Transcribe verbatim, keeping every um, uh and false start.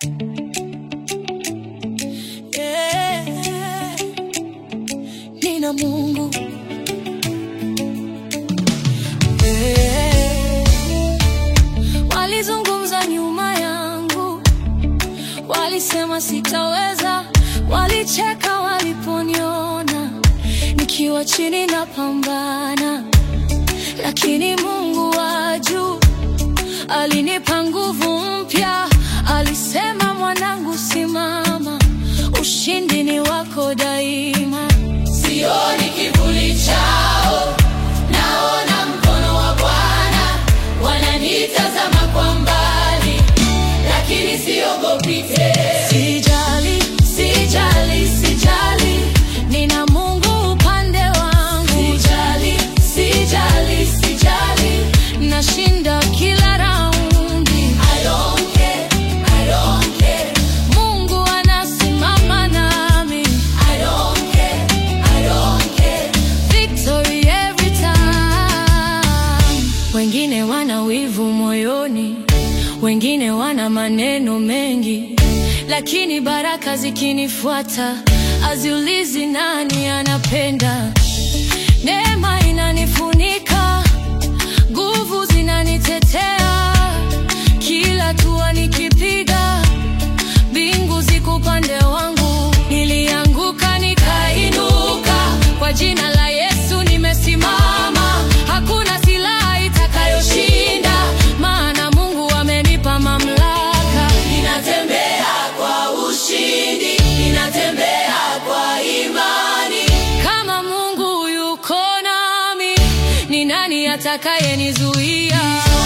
Yeah. Nina Mungu. Yeah. Walizungumza nyuma yangu, walisema sitaweza, walicheka waliponiona nikiwa chini na pambana, lakini Mungu wa juu alinipa nguvu mpya. Alisema, mwanangu, simama, ushindi ni wako daima. Sioni kivuli chao, naona mkono wa Bwana. Wananitazama kwa mbali, lakini siogopi tena. Sijali, sijali, sijali, nina Mungu upande wangu. Sijali, sijali, sijali, nashinda kila raundi. I don't care, I don't care, Mungu anasimama nami. I don't care, I don't care, victory every time. Wengine wana wivu moyoni, wengine wana maneno mengi, lakini baraka zikinifuata haziulizi nani anapenda. Neema inanifunika, nguvu zinanitetea, kila hatua nikipiga, mbingu ziko upande wangu. Nilianguka nikainuka, kwa jina la Yesu nimesimama. Hakuna silaha itakayoshinda, maana Mungu amenipa mamlaka. Ninatembea kwa ushindi, ninatembea kwa imani. Kama Mungu yuko nami, ni nani atakayenizuia?